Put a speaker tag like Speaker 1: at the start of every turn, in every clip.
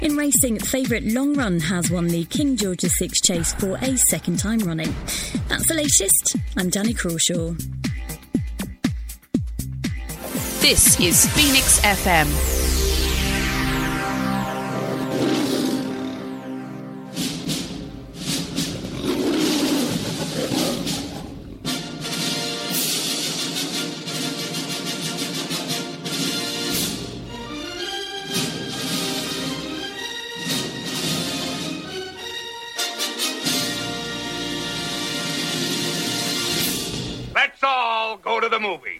Speaker 1: In racing, favourite Long Run has won the King George VI Chase for a second time running. That's the latest. I'm Danny Crawshaw.
Speaker 2: This is Phoenix FM.
Speaker 3: Let's all go to the movie.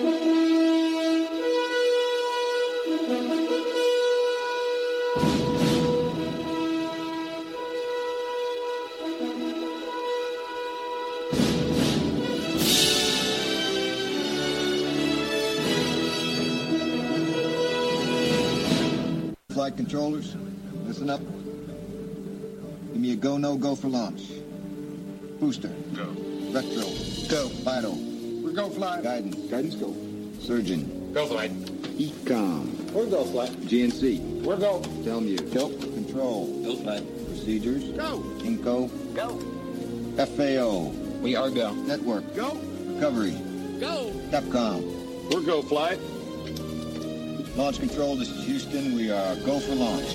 Speaker 4: Flight controllers, listen up. Give me a go, no go for launch. Booster.
Speaker 3: Go.
Speaker 4: Retro. Go. Vital.
Speaker 3: We're go flight.
Speaker 4: Guidance.
Speaker 3: Guidance go.
Speaker 4: Surgeon.
Speaker 3: Go flight.
Speaker 4: Ecom.
Speaker 3: We're go flight.
Speaker 4: GNC.
Speaker 3: We're go.
Speaker 4: Telmue.
Speaker 3: Go.
Speaker 4: Control.
Speaker 3: Go flight.
Speaker 4: Procedures.
Speaker 3: Go.
Speaker 4: Inco.
Speaker 3: Go.
Speaker 4: FAO.
Speaker 3: We are go.
Speaker 4: Network.
Speaker 3: Go.
Speaker 4: Recovery.
Speaker 3: Go.
Speaker 4: Capcom.
Speaker 3: We're go flight.
Speaker 4: Launch control, this is Houston. We are go for launch.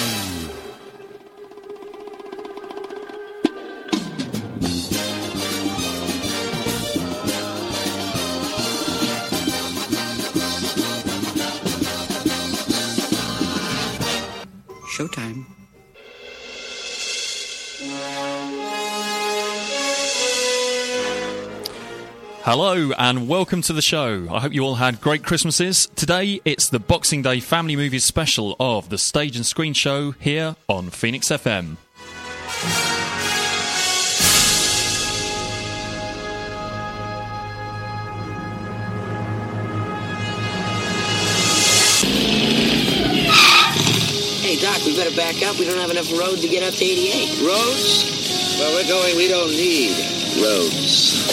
Speaker 5: Showtime.
Speaker 6: Hello and welcome to the show. I hope you all had great Christmases. Today it's the Boxing Day Family Movies special of the Stage and Screen Show here on Phoenix FM.
Speaker 5: Hey, Doc, we better back up. We don't have enough road to get up to 88.
Speaker 7: Roads? Where we're going, we don't need roads.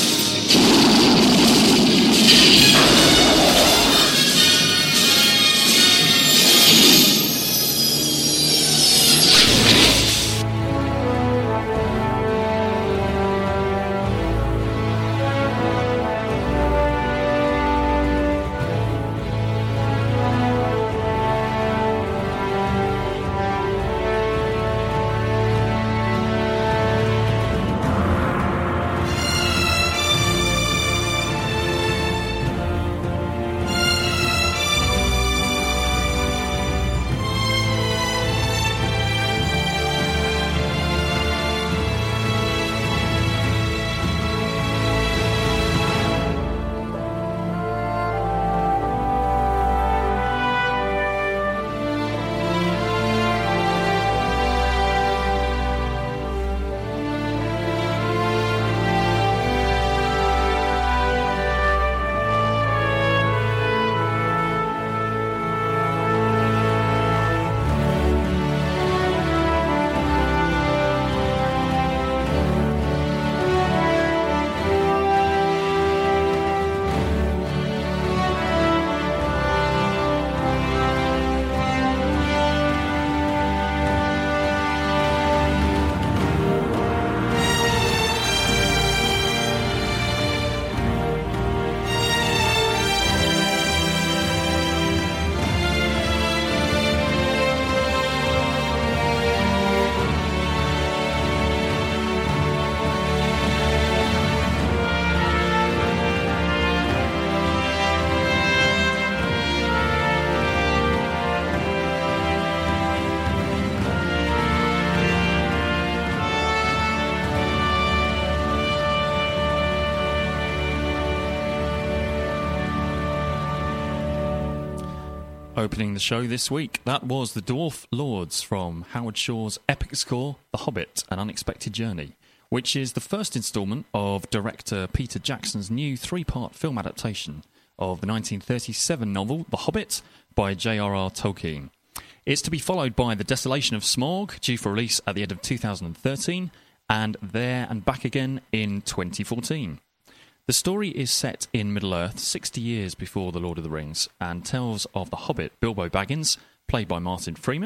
Speaker 6: Opening the show this week, that was The Dwarf Lords from Howard Shore's epic score, The Hobbit, An Unexpected Journey, which is the first instalment of director Peter Jackson's new three-part film adaptation of the 1937 novel The Hobbit by J.R.R. Tolkien. It's to be followed by The Desolation of Smaug, due for release at the end of 2013, and There and Back Again in 2014. The story is set in Middle-earth 60 years before The Lord of the Rings and tells of the Hobbit Bilbo Baggins, played by Martin Freeman,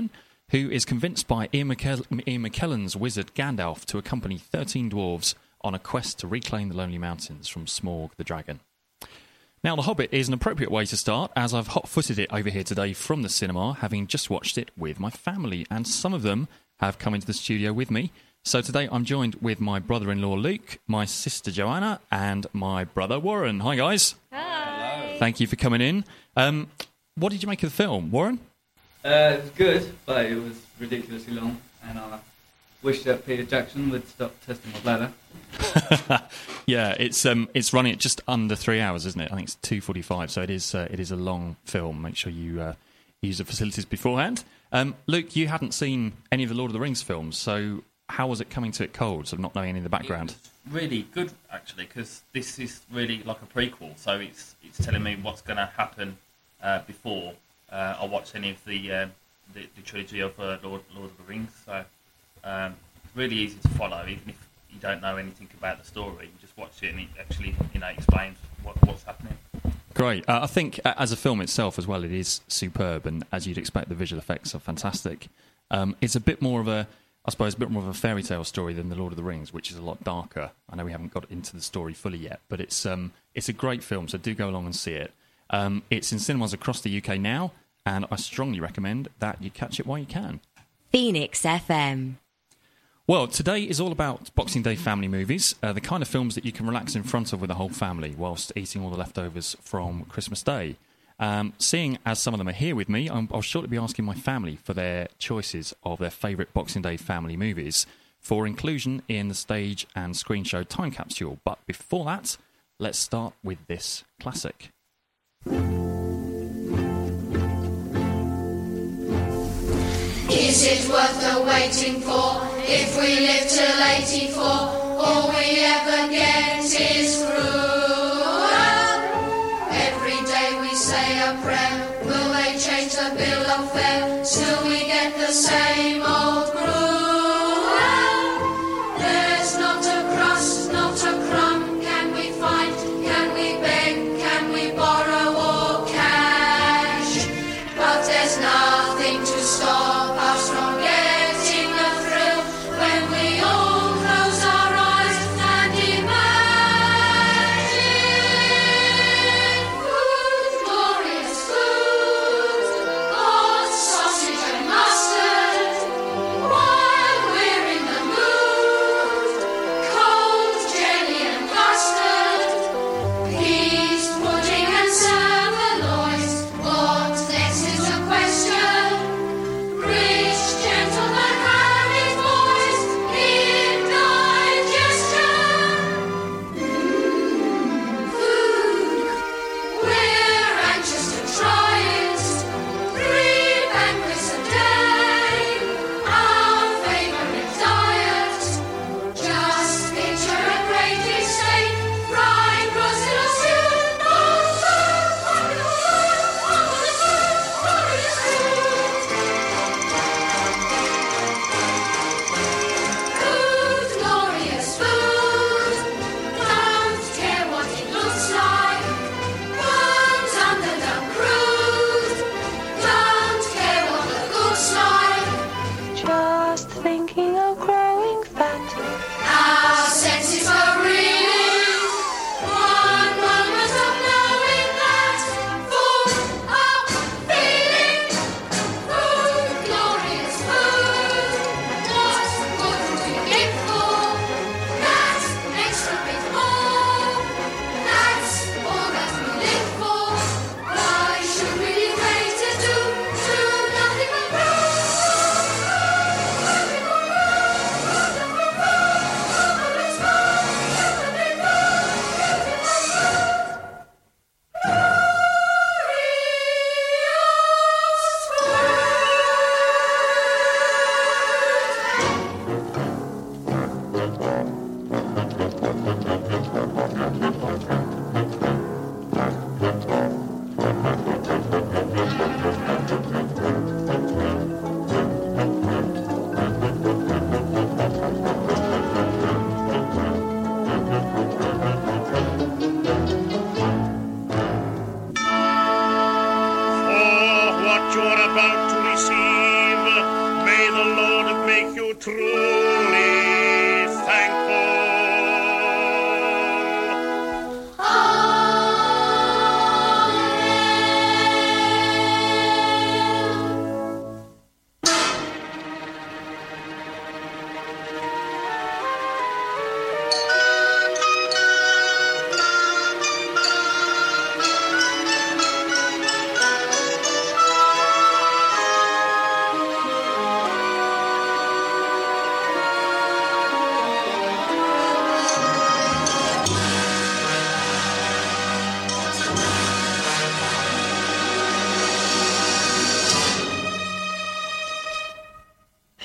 Speaker 6: who is convinced by Ian McKellen's wizard Gandalf to accompany 13 dwarves on a quest to reclaim the Lonely Mountains from Smaug the dragon. Now, The Hobbit is an appropriate way to start, as I've hot-footed it over here today from the cinema, having just watched it with my family, and some of them have come into the studio with me. So today I'm joined with my brother-in-law Luke, my sister Joanna, and my brother Warren. Hi, guys.
Speaker 8: Hi.
Speaker 6: Thank you for coming in. What did you make of the film, Warren?
Speaker 8: It was good, but it was ridiculously long, and I wish that Peter Jackson would stop testing my bladder.
Speaker 6: Yeah, it's running at just under 3 hours, isn't it? I think it's 2:45, so it is a long film. Make sure you use the facilities beforehand. Luke, you hadn't seen any of the Lord of the Rings films, so how was it coming to it cold, so not knowing any of the background?
Speaker 9: It was really good, actually, because this is really like a prequel, so it's telling me what's going to happen before I watch any of the trilogy of Lord of the Rings. So it's really easy to follow, even if you don't know anything about the story. You just watch it and it actually explains what's happening.
Speaker 6: Great. I think as a film itself as well, it is superb, and as you'd expect, the visual effects are fantastic. It's a bit more of a fairy tale story than The Lord of the Rings, which is a lot darker. I know we haven't got into the story fully yet, but it's a great film, so do go along and see it. It's in cinemas across the UK now, and I strongly recommend that you catch it while you can.
Speaker 10: Phoenix FM.
Speaker 6: Well, today is all about Boxing Day family movies, the kind of films that you can relax in front of with the whole family whilst eating all the leftovers from Christmas Day. Seeing as some of them are here with me, I'll shortly be asking my family for their choices of their favourite Boxing Day family movies for inclusion in the stage and screen show Time Capsule. But before that, let's start with this classic.
Speaker 11: Is it worth the waiting for? If we live till 84, all we ever get is cruel. Every day we say a prayer. Will they change the bill of fare? Still we get the same old gruel. There's not a crust, not a crumb. Can we fight? Can we beg? Can we borrow or cash? But there's nothing to stop us from getting a thrill when we all close our eyes and imagine food, glorious food, hot sausage and mustard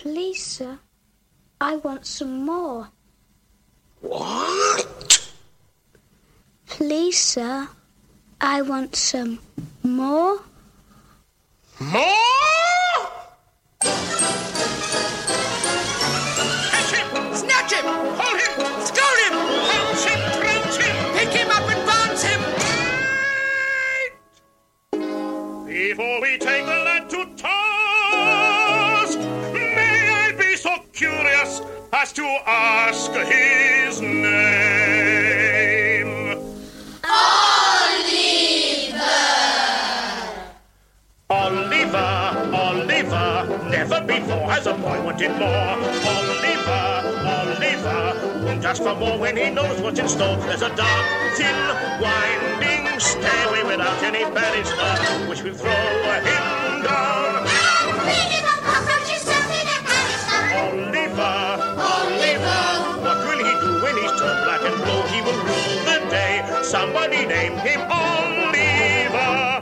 Speaker 12: Please, sir, I want some more.
Speaker 13: What?
Speaker 12: Please, sir, I want some more.
Speaker 13: More?
Speaker 3: Catch him! Snatch him! Hold him! Scold him! Pounce him! Trounce him! Pick him up and bounce him! Before we take the lad to task, may I be so curious as to ask his name? Oliver, never before has a boy wanted more. Oliver, just for more when he knows what's in store. There's a dark, thin, winding stairway without any banister, which will throw him down. Oliver, what will he do when he's turned black and blue? He will rule the day. Somebody name him Oliver.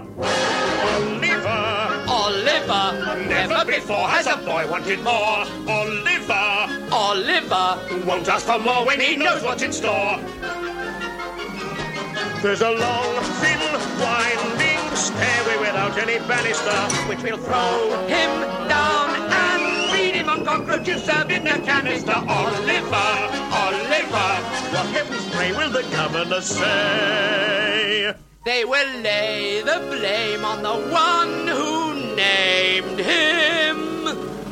Speaker 3: Oliver, never before has a boy wanted more. Oliver, won't ask for more when he knows what's in store. There's a long, thin, winding stairway without any banister, which will throw him down and feed him on cockroaches served in a canister. Oliver, what heavens pray will the governor say?
Speaker 14: They will lay the blame on the one who named him.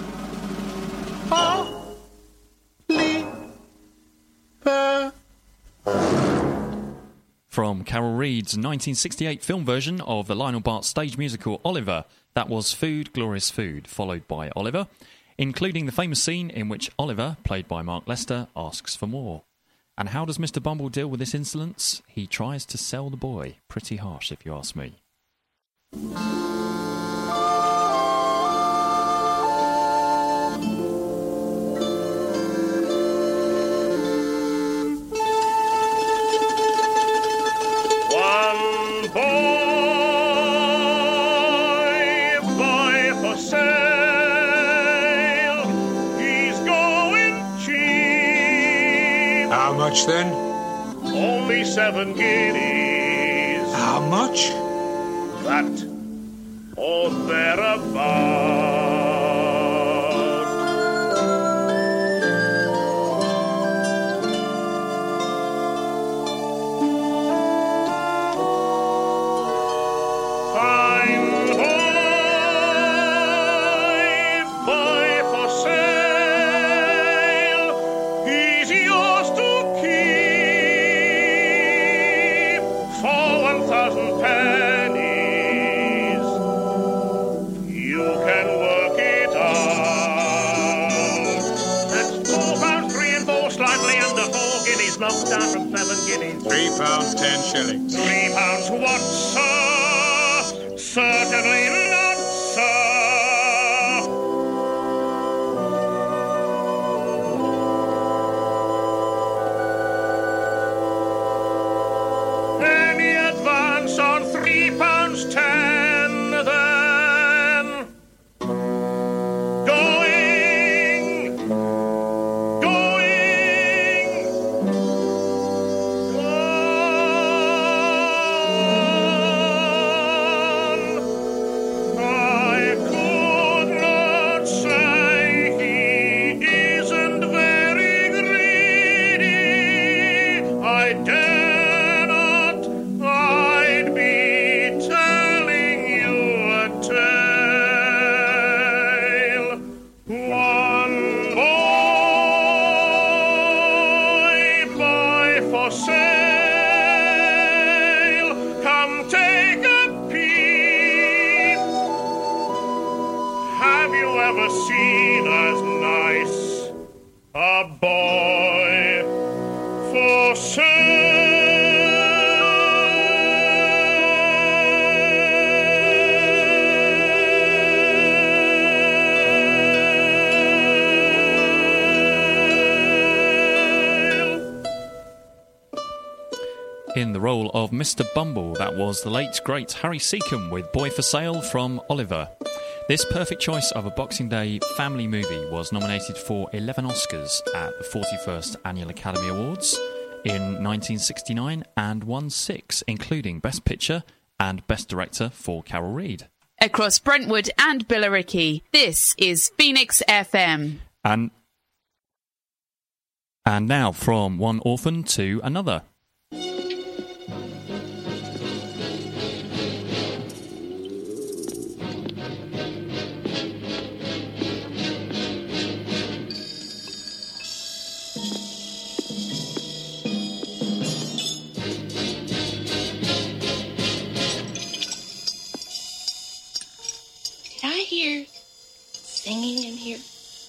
Speaker 6: From Carol Reed's 1968 film version of the Lionel Bart stage musical Oliver, that was Food, Glorious Food, followed by Oliver, including the famous scene in which Oliver, played by Mark Lester, asks for more. And how does Mr. Bumble deal with this insolence? He tries to sell the boy. Pretty harsh, if you ask me.
Speaker 3: One boy for sale. He's going cheap.
Speaker 13: How much then?
Speaker 3: Only 7 guineas.
Speaker 13: How much?
Speaker 3: That or thereabout. Down from 7 guineas.
Speaker 13: £3 10 shillings.
Speaker 3: £3 what, sir? Certainly not, sir. Any advance on £3 10 then? Seen as nice a boy for
Speaker 6: In the role of Mr. Bumble, that was the late, great Harry Seacombe with Boy for Sale from Oliver. This perfect choice of a Boxing Day family movie was nominated for 11 Oscars at the 41st Annual Academy Awards in 1969 and won 6, including Best Picture and Best Director for Carol Reed.
Speaker 2: Across Brentwood and Billericay, this is Phoenix FM.
Speaker 6: And now from one orphan to another.
Speaker 15: Did I hear singing in here?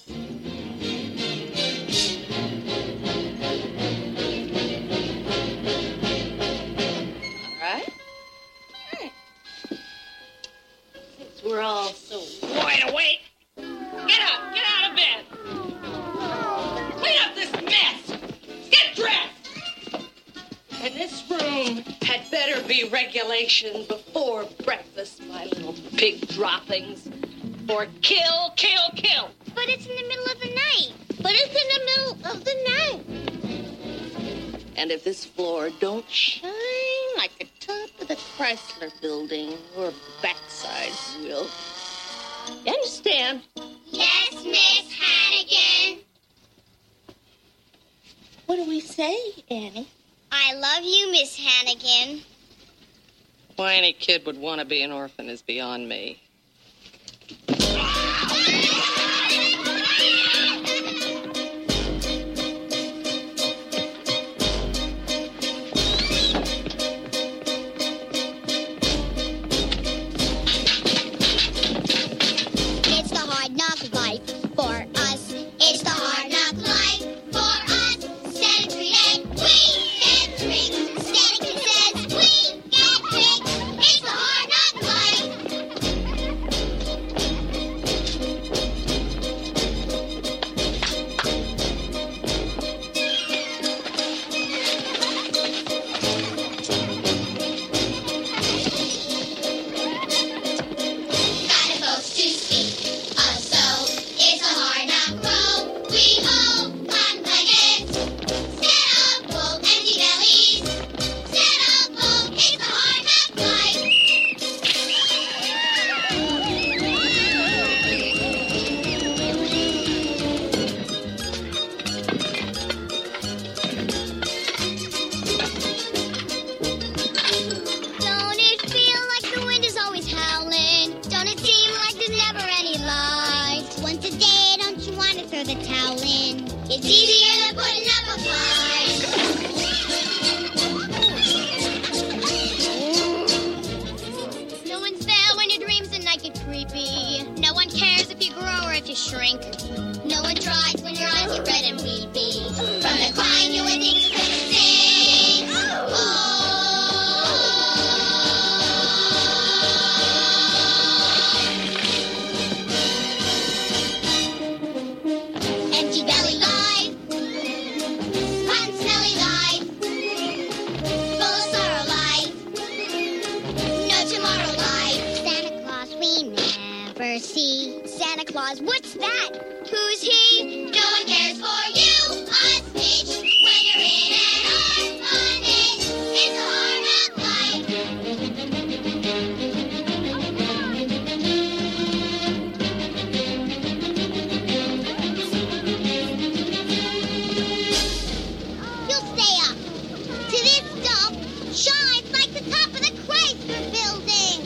Speaker 15: We're all so wide awake. Get up! Get out of bed! Clean up this mess! Get dressed! And this room had better be regulation before breakfast, my little pig droppings. Or kill, kill, kill!
Speaker 16: But it's in the middle of the night.
Speaker 15: But it's in the middle of the night. And if this floor don't shine like the top of the Chrysler building, your backsides will. You understand?
Speaker 16: Yes, Miss Hannigan.
Speaker 15: What do we say, Annie?
Speaker 16: I love you, Miss Hannigan.
Speaker 15: Why any kid would want to be an orphan is beyond me.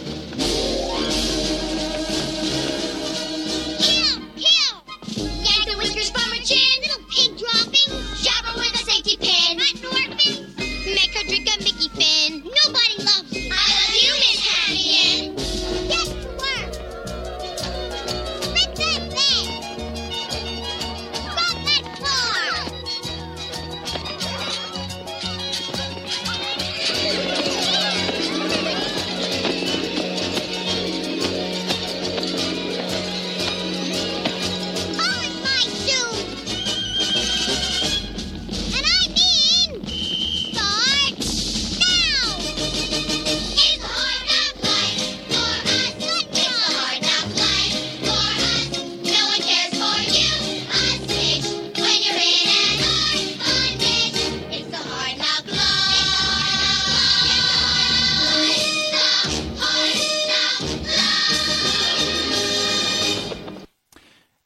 Speaker 16: Get the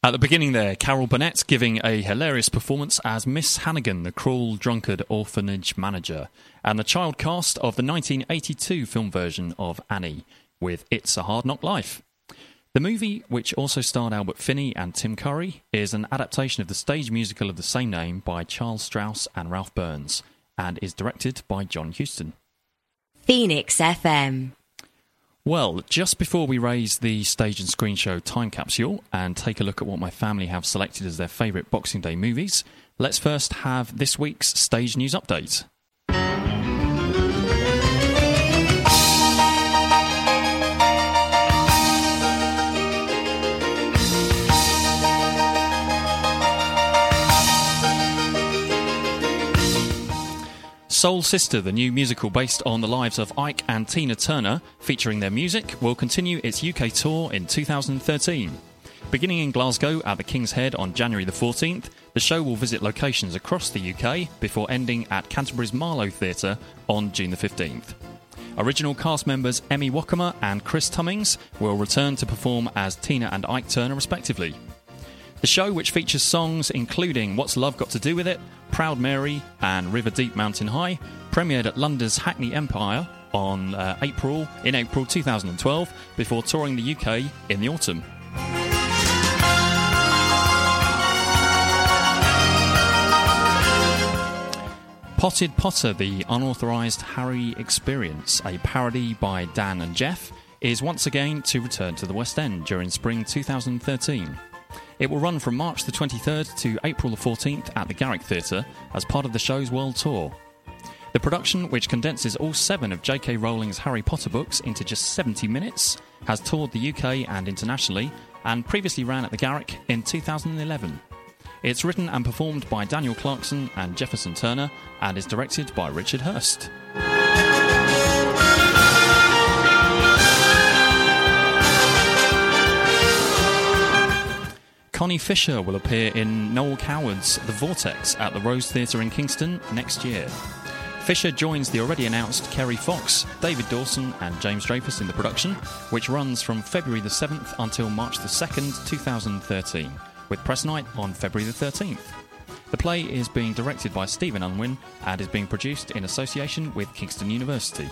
Speaker 6: At the beginning there, Carol Burnett giving a hilarious performance as Miss Hannigan, the cruel, drunkard orphanage manager, and the child cast of the 1982 film version of Annie, with It's a Hard Knock Life. The movie, which also starred Albert Finney and Tim Curry, is an adaptation of the stage musical of the same name by Charles Strauss and Ralph Burns, and is directed by John Huston.
Speaker 10: Phoenix FM.
Speaker 6: Well, just before we raise the Stage and Screen Show time capsule and take a look at what my family have selected as their favourite Boxing Day movies, let's first have this week's Stage News Update. Soul Sister, the new musical based on the lives of Ike and Tina Turner, featuring their music, will continue its UK tour in 2013. Beginning in Glasgow at the King's Head on January the 14th, the show will visit locations across the UK before ending at Canterbury's Marlow Theatre on June the 15th. Original cast members Emmy Waccama and Chris Tummings will return to perform as Tina and Ike Turner respectively. The show, which features songs including What's Love Got to Do With It, Proud Mary and River Deep Mountain High, premiered at London's Hackney Empire in April 2012 before touring the UK in the autumn. Potted Potter, the unauthorised Harry Experience, a parody by Dan and Jeff, is once again to return to the West End during spring 2013. It will run from March the 23rd to April the 14th at the Garrick Theatre as part of the show's world tour. The production, which condenses all 7 of J.K. Rowling's Harry Potter books into just 70 minutes, has toured the UK and internationally and previously ran at the Garrick in 2011. It's written and performed by Daniel Clarkson and Jefferson Turner and is directed by Richard Hurst. Connie Fisher will appear in Noel Coward's The Vortex at the Rose Theatre in Kingston next year. Fisher joins the already announced Kerry Fox, David Dawson and James Dreyfus in the production, which runs from February the 7th until March the 2nd, 2013, with press night on February the 13th. The play is being directed by Stephen Unwin and is being produced in association with Kingston University.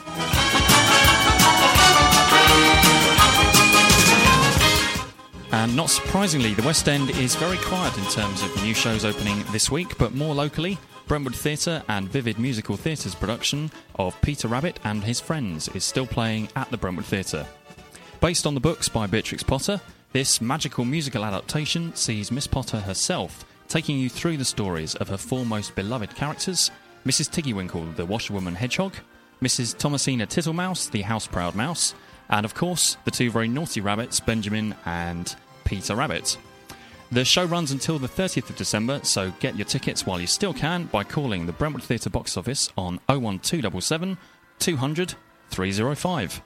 Speaker 6: And not surprisingly, the West End is very quiet in terms of new shows opening this week, but more locally, Brentwood Theatre and Vivid Musical Theatre's production of Peter Rabbit and His Friends is still playing at the Brentwood Theatre. Based on the books by Beatrix Potter, this magical musical adaptation sees Miss Potter herself taking you through the stories of her 4 most beloved characters, Mrs. Tiggywinkle, the washerwoman hedgehog, Mrs. Thomasina Tittlemouse, the house-proud mouse, and of course, the 2 very naughty rabbits, Benjamin and Peter Rabbit. The show runs until the 30th of December, so get your tickets while you still can by calling the Brentwood Theatre box office on 01277 200 305.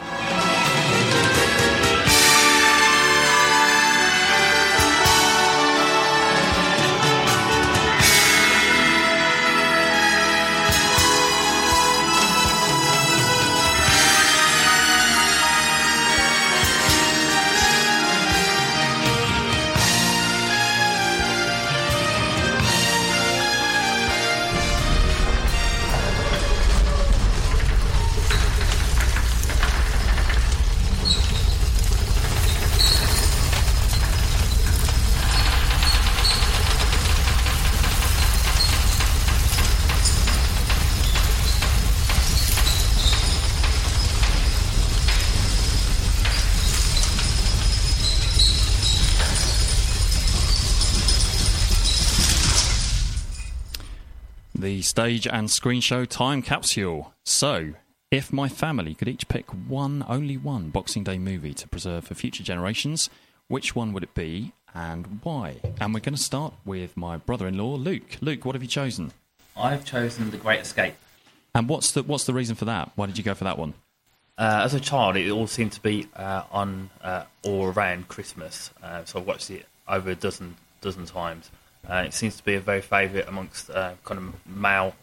Speaker 6: The Stage and Screen Show time capsule. So, if my family could each pick only one Boxing Day movie to preserve for future generations, which one would it be and why? And we're going to start with my brother-in-law, Luke. Luke, what have you chosen?
Speaker 9: I've chosen The Great Escape.
Speaker 6: And what's the reason for that? Why did you go for that one?
Speaker 9: As a child, it all seemed to be on or around Christmas, so I watched it over a dozen times. It seems to be a very favourite amongst kind of male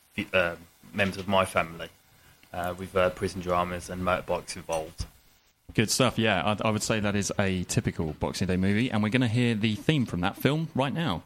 Speaker 9: members of my family, with prison dramas and motorbikes involved.
Speaker 6: Good stuff, yeah. I would say that is a typical Boxing Day movie, and we're going to hear the theme from that film right now.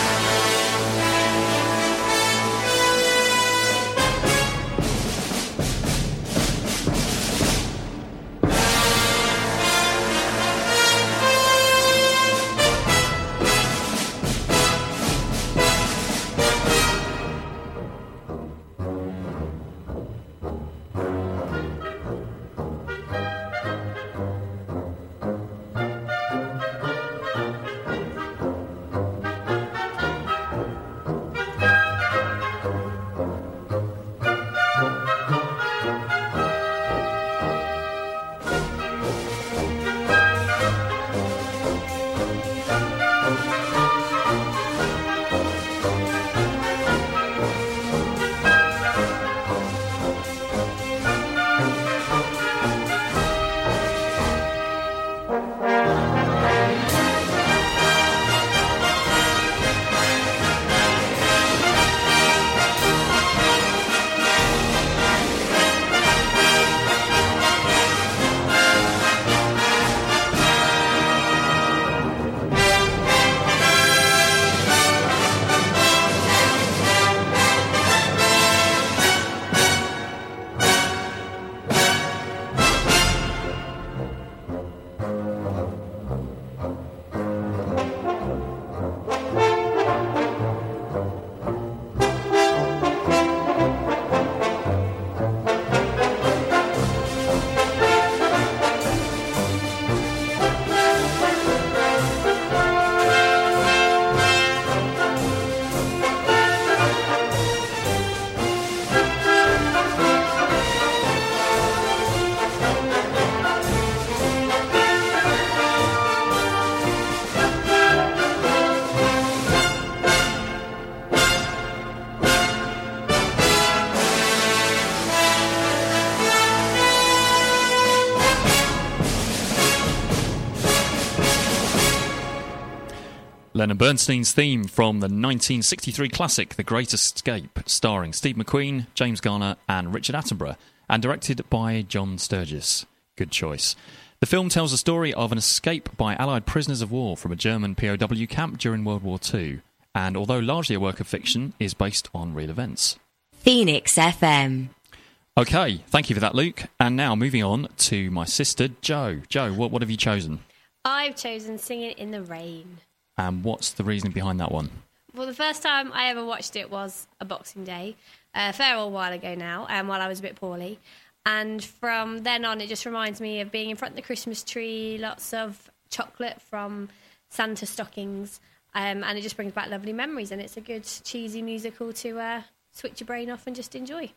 Speaker 6: Leonard Bernstein's theme from the 1963 classic The Great Escape, starring Steve McQueen, James Garner and Richard Attenborough, and directed by John Sturges. Good choice. The film tells the story of an escape by Allied prisoners of war from a German POW camp during World War II, and although largely a work of fiction, is based on real events.
Speaker 10: Phoenix FM.
Speaker 6: Okay, thank you for that, Luke. And now moving on to my sister, Jo. Jo, what have you chosen?
Speaker 17: I've chosen Singing in the Rain.
Speaker 6: And what's the reasoning behind that one?
Speaker 17: Well, the first time I ever watched it was a Boxing Day, a fair old while ago now, while I was a bit poorly. And from then on, it just reminds me of being in front of the Christmas tree, lots of chocolate from Santa stockings, and it just brings back lovely memories. And it's a good, cheesy musical to switch your brain off and just enjoy.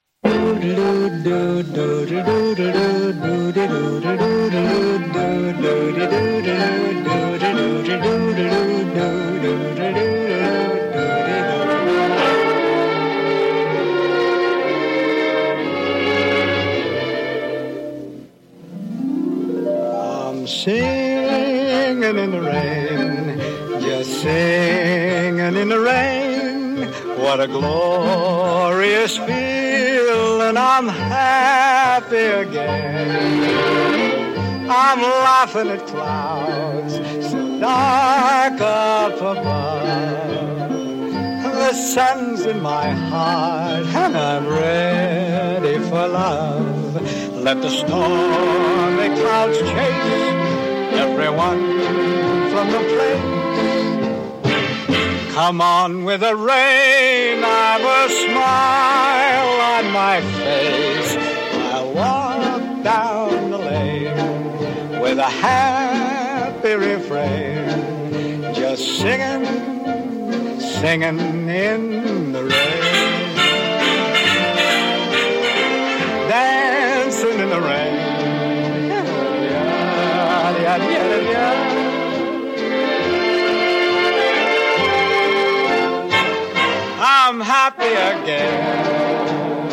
Speaker 18: I'm singing in the rain, just singing in the rain. What a glorious feeling, I'm happy again. I'm laughing at clouds so dark up above. The sun's in my heart and I'm ready for love. Let the stormy clouds chase everyone from the place. Come on with the rain, I've a smile on my face. I'll walk down the lane with a happy refrain, just singing, singing in the rain, dancing in the rain. I'm happy again.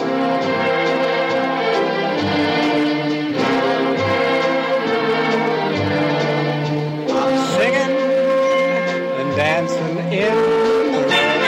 Speaker 18: I'm singing and dancing in the rain.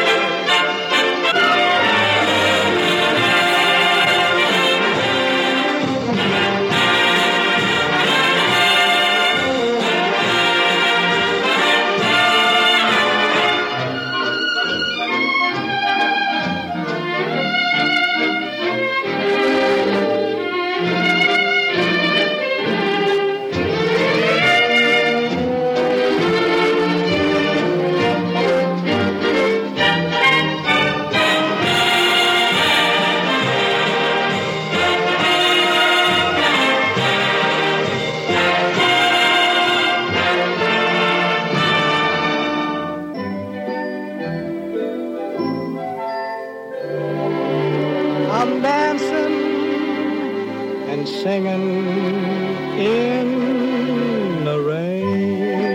Speaker 18: singing in the rain.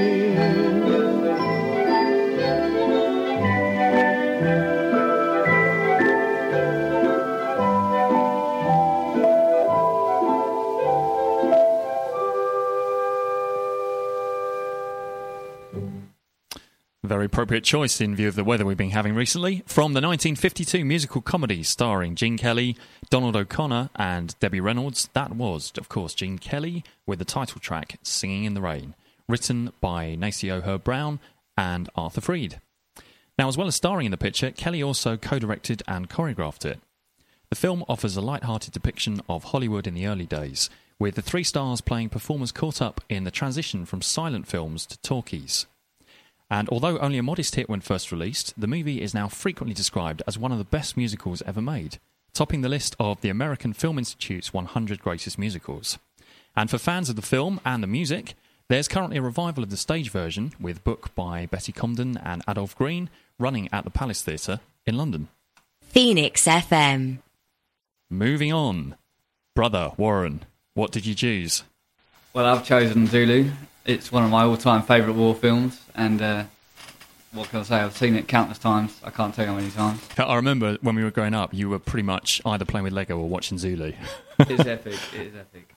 Speaker 6: Very appropriate choice in view of the weather we've been having recently. From the 1952 musical comedy starring Gene Kelly, Donald O'Connor and Debbie Reynolds, that was, of course, Gene Kelly with the title track Singing in the Rain, written by Nacio Herb Brown and Arthur Freed. Now, as well as starring in the picture, Kelly also co-directed and choreographed it. The film offers a light-hearted depiction of Hollywood in the early days, with the three stars playing performers caught up in the transition from silent films to talkies. And although only a modest hit when first released, the movie is now frequently described as one of the best musicals ever made, topping the list of the American Film Institute's 100 Greatest Musicals. And for fans of the film and the music, there's currently a revival of the stage version, with book by Betty Comden and Adolph Green, running at the Palace Theatre in London.
Speaker 10: Phoenix FM.
Speaker 6: Moving on. Brother Warren, what did you choose?
Speaker 8: Well, I've chosen Zulu. It's one of my all-time favourite war films, and what can I say? I've seen it countless times. I can't tell you how many times.
Speaker 6: I remember when we were growing up, you were pretty much either playing with Lego or watching Zulu.
Speaker 8: It's epic. It is epic.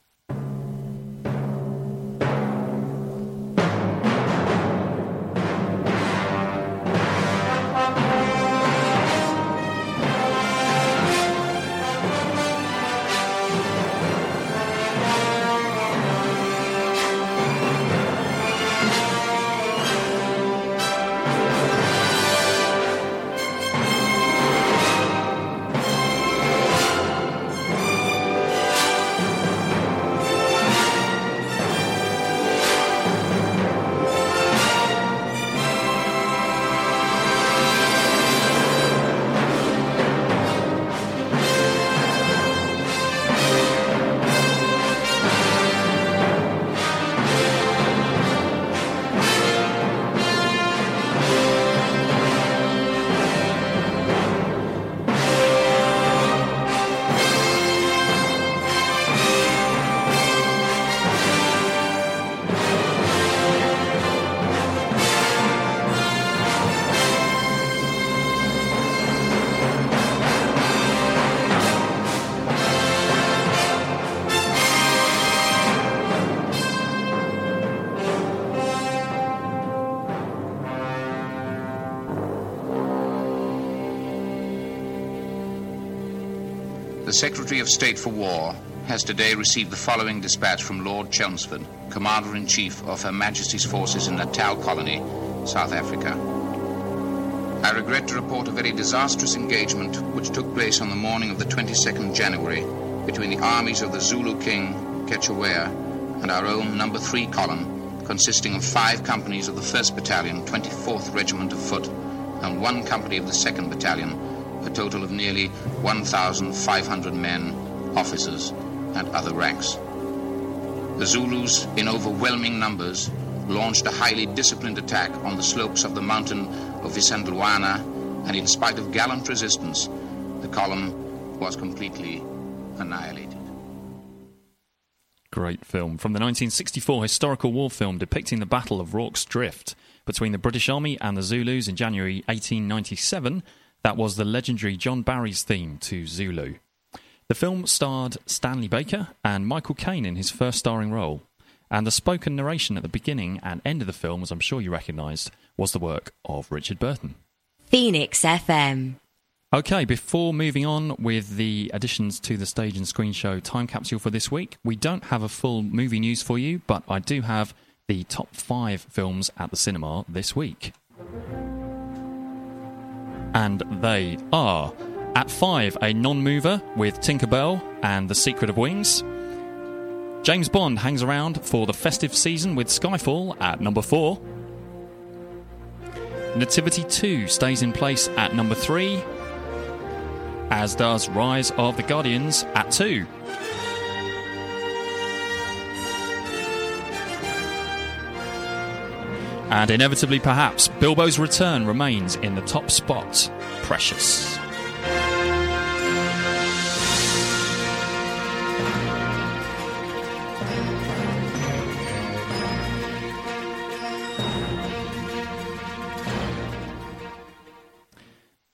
Speaker 19: The Secretary of State for War has today received the following dispatch from Lord Chelmsford, Commander-in-Chief of Her Majesty's forces in Natal Colony, South Africa. I regret to report a very disastrous engagement which took place on the morning of the 22nd January between the armies of the Zulu King, Kechawea, and our own No. 3 column, consisting of 5 companies of the 1st Battalion, 24th Regiment of Foot, and 1 company of the 2nd Battalion, a total of nearly 1,500 men, officers, and other ranks. The Zulus, in overwhelming numbers, launched a highly disciplined attack on the slopes of the mountain of Isandlwana, and in spite of gallant resistance, the column was completely annihilated.
Speaker 6: Great film. From the 1964 historical war film depicting the Battle of Rorke's Drift between the British Army and the Zulus in January 1897, that was the legendary John Barry's theme to Zulu. The film starred Stanley Baker and Michael Caine in his first starring role, and the spoken narration at the beginning and end of the film, as I'm sure you recognised, was the work of Richard Burton.
Speaker 10: Phoenix FM.
Speaker 6: OK, before moving on with the additions to the Stage and Screen Show time capsule for this week, we don't have a full movie news for you, but I do have the top 5 films at the cinema this week. And they are: at 5, a non-mover with Tinker Bell and the Secret of Wings. James Bond hangs around for the festive season with Skyfall at number 4. Nativity 2 stays in place at number 3, as does Rise of the Guardians at 2. And inevitably, perhaps, Bilbo's return remains in the top spot. Precious.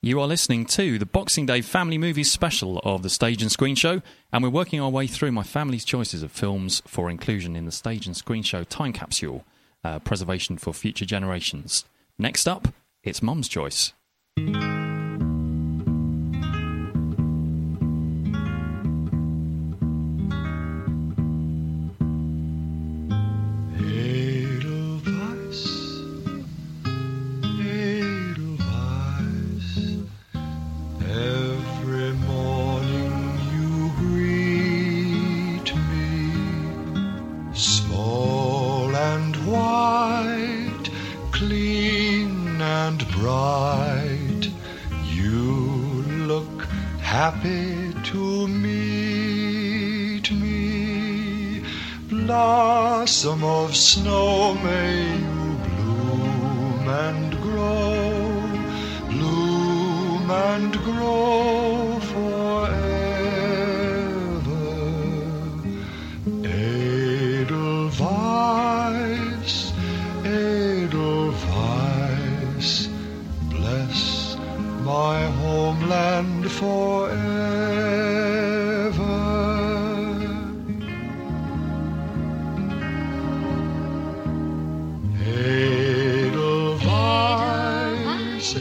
Speaker 6: You are listening to the Boxing Day Family Movies special of the Stage and Screen Show, and we're working our way through my family's choices of films for inclusion in the Stage and Screen Show time capsule, preservation for future generations. Next up, it's Mum's Choice.
Speaker 18: Happy to meet me, blossom of snow, may you bloom and grow forever. Edelweiss, Edelweiss, bless my homeland forever. Edelweiss,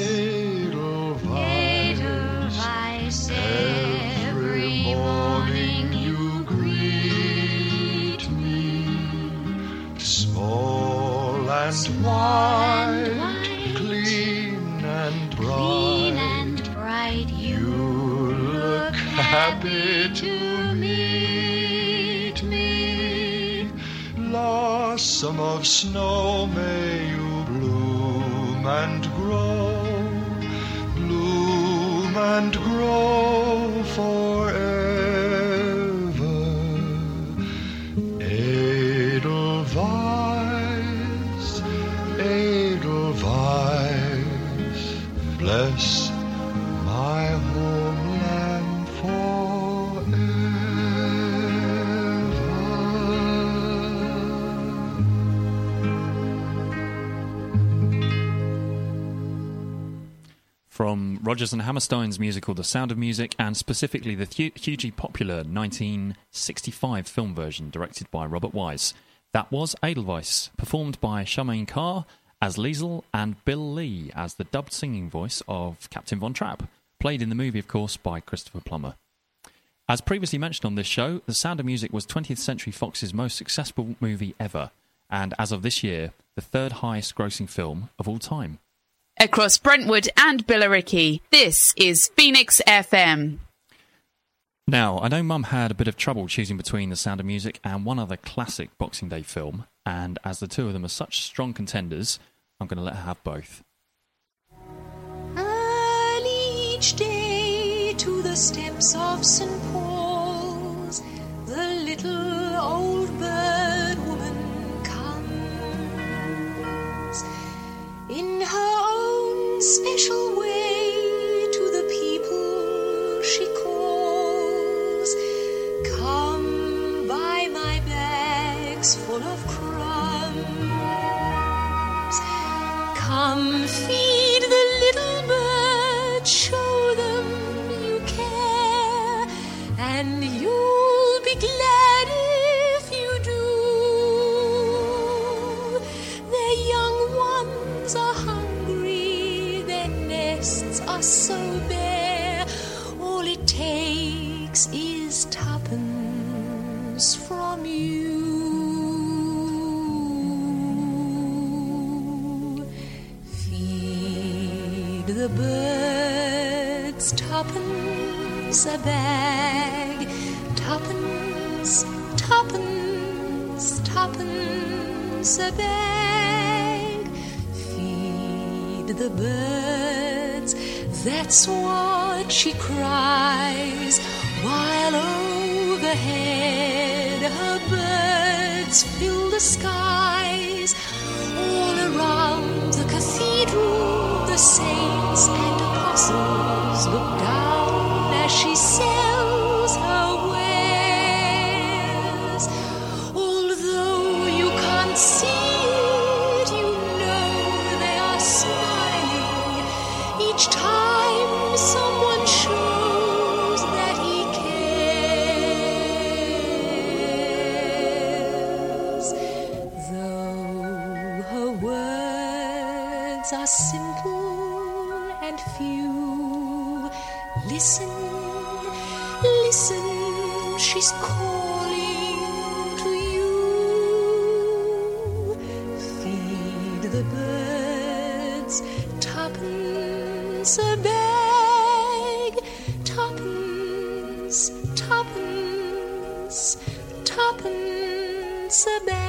Speaker 18: Edelweiss, every morning you greet me, small and white, clean and bright, you look happy to meet me. Blossom of snow, may you bloom and grow forever. Edelweiss, Edelweiss, bless my homeland forever.
Speaker 6: From Rodgers and Hammerstein's musical The Sound of Music, and specifically the hugely popular 1965 film version directed by Robert Wise, that was Edelweiss, performed by Charmaine Carr as Liesel and Bill Lee as the dubbed singing voice of Captain Von Trapp, played in the movie, of course, by Christopher Plummer. As previously mentioned on this show, The Sound of Music was 20th Century Fox's most successful movie ever, and as of this year, the third highest grossing film of all time.
Speaker 2: Across Brentwood and Billericay, this is Phoenix FM.
Speaker 6: Now, I know Mum had a bit of trouble choosing between The Sound of Music and one other classic Boxing Day film, and as the two of them are such strong contenders, I'm going to let her have both.
Speaker 20: Early each day to the steps of St. Paul's, the little old bird woman comes. In her own special way to the people she calls. Come buy my bags full of crumbs. Come feed the little birds, show them you care, and you'll be glad if you do. Their young ones are hungry, their nests are so bare. All it takes is tuppence from you. Feed the birds tuppence a bag, tuppence, tuppence, tuppence a bag. Feed the birds, that's what she cries, while overhead her birds fill the skies. All around the cathedral, the saints and apostles look down as she sells her wares. Although you can't see it, you know they are smiling each time are simple and few. Listen, listen, she's calling to you. Feed the birds, tuppence a bag, tuppence, tuppence, tuppence a bag.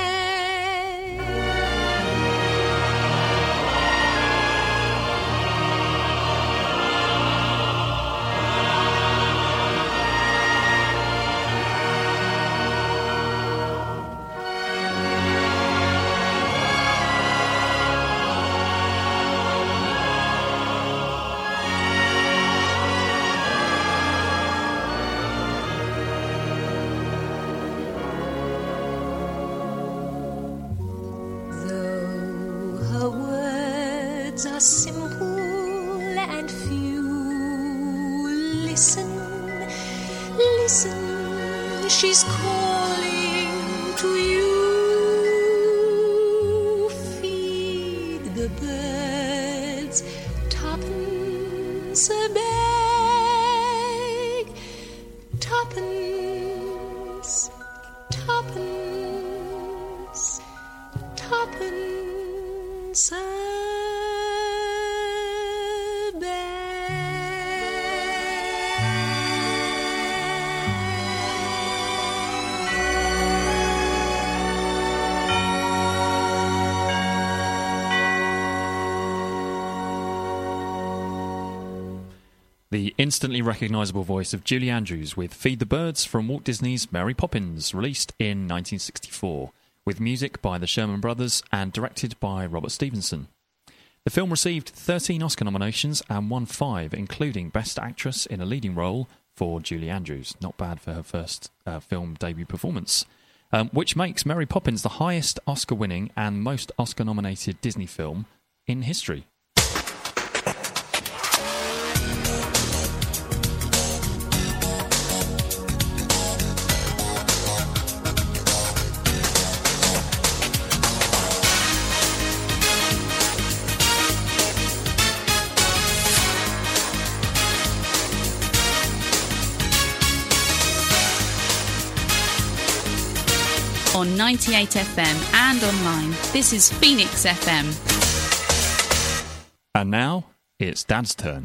Speaker 20: Are simple and few. Listen, listen, she's calling to you. Feed the birds, tuppence a bag, tuppence, tuppence, tuppence a
Speaker 6: The instantly recognisable voice of Julie Andrews with Feed the Birds from Walt Disney's Mary Poppins, released in 1964, with music by the Sherman Brothers and directed by Robert Stevenson. The film received 13 Oscar nominations and won 5, including Best Actress in a Leading Role for Julie Andrews. Not bad for her first film debut performance. Which makes Mary Poppins the highest Oscar-winning and most Oscar-nominated Disney film in history.
Speaker 2: On 98 FM and online, this is Phoenix FM.
Speaker 6: And now, it's Dad's turn.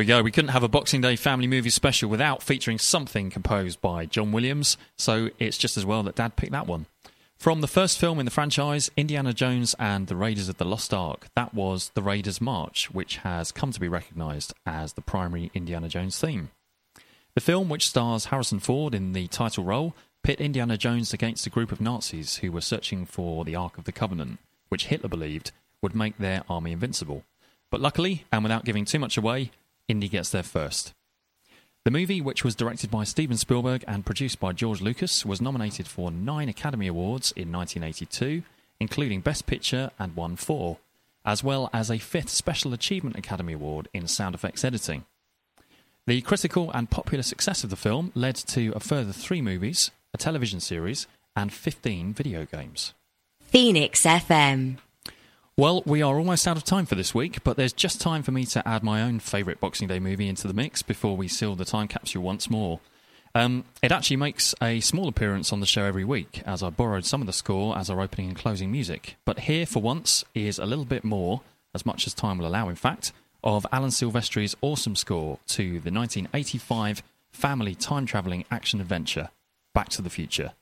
Speaker 6: we go. We couldn't have a Boxing Day family movie special without featuring something composed by John Williams, so it's just as well that Dad picked that one. From the first film in the franchise, Indiana Jones and the Raiders of the Lost Ark, that was The Raiders March, which has come to be recognised as the primary Indiana Jones theme. The film, which stars Harrison Ford in the title role, pit Indiana Jones against a group of Nazis who were searching for the Ark of the Covenant, which Hitler believed would make their army invincible. But luckily, and without giving too much away, Indy gets there first. The movie, which was directed by Steven Spielberg and produced by George Lucas, was nominated for 9 Academy Awards in 1982, including Best Picture, and won 4, as well as a 5th Special Achievement Academy Award in sound effects editing. The critical and popular success of the film led to a further 3 movies, a television series, and 15 video games.
Speaker 10: Phoenix FM.
Speaker 6: Well, we are almost out of time for this week, but there's just time for me to add my own favourite Boxing Day movie into the mix before we seal the time capsule once more. It actually makes a small appearance on the show every week, as I borrowed some of the score as our opening and closing music. But here, for once, is a little bit more, as much as time will allow in fact, of Alan Silvestri's awesome score to the 1985 family time-travelling action-adventure, Back to the Future.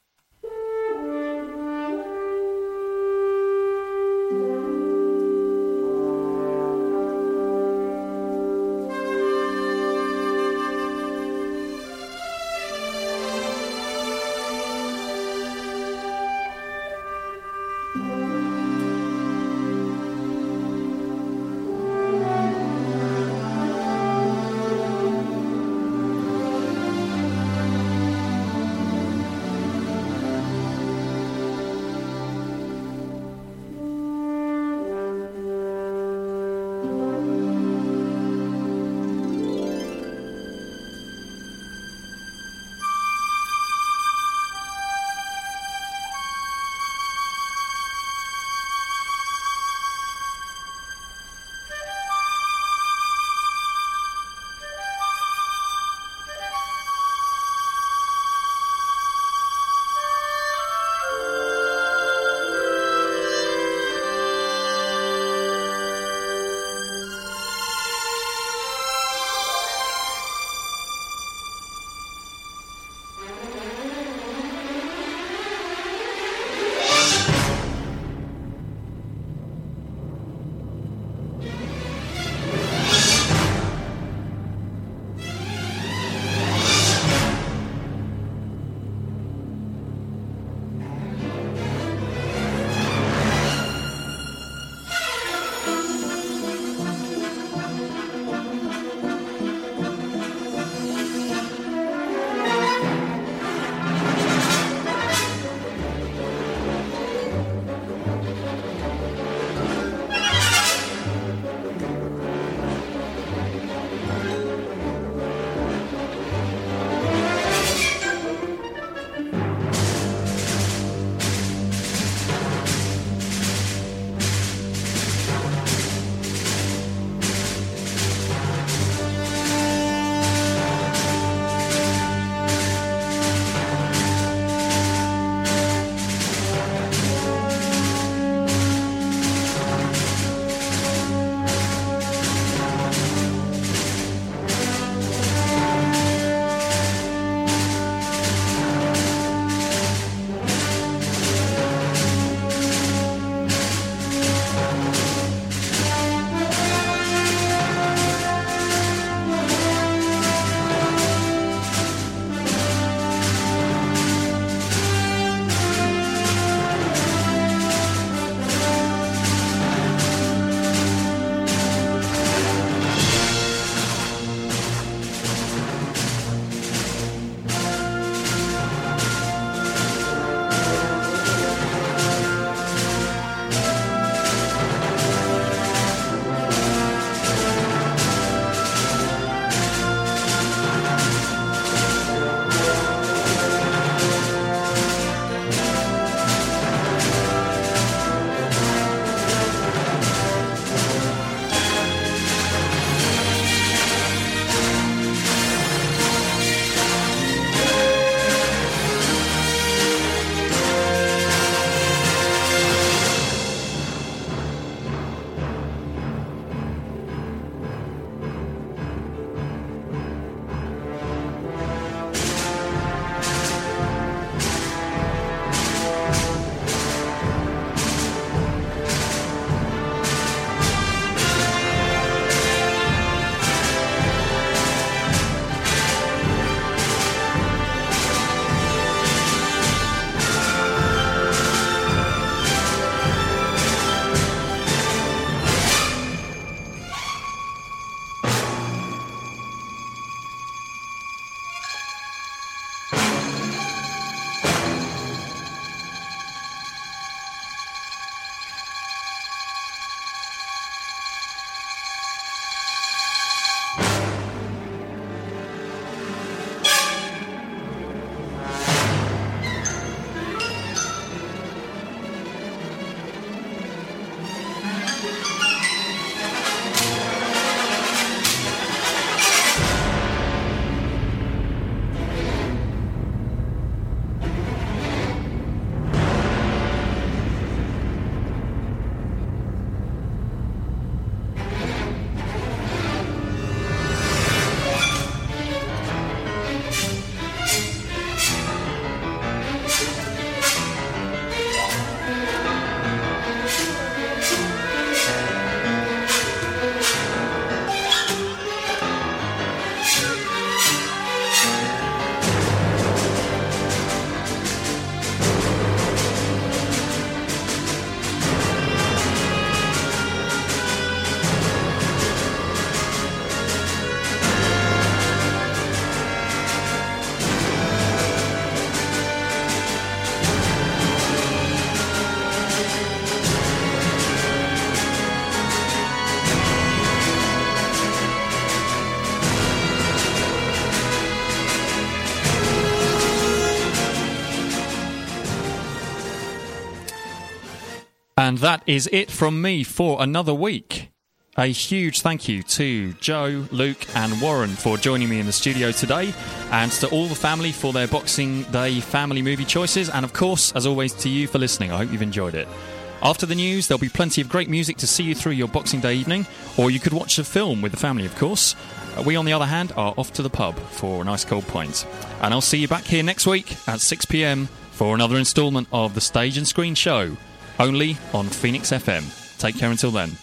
Speaker 6: And that is it from me for another week. A huge thank you to Joe, Luke and Warren for joining me in the studio today, and to all the family for their Boxing Day family movie choices, and of course, as always, to you for listening. I hope you've enjoyed it. After the news, there'll be plenty of great music to see you through your Boxing Day evening, or you could watch a film with the family, of course. We, on the other hand, are off to the pub for a nice cold pint. And I'll see you back here next week at 6 p.m. for another instalment of the Stage and Screen Show, only on Phoenix FM. Take care until then.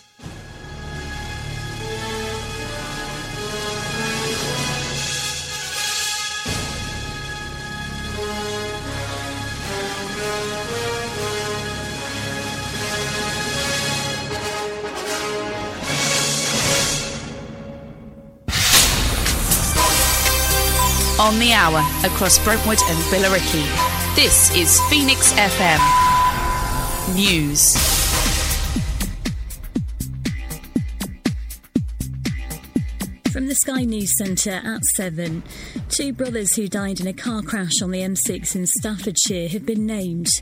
Speaker 2: On the hour, across Brentwood and Billericay. This is Phoenix FM News.
Speaker 1: From the Sky News Centre at 7, 2 brothers who died in a car crash on the M6 in Staffordshire have been named.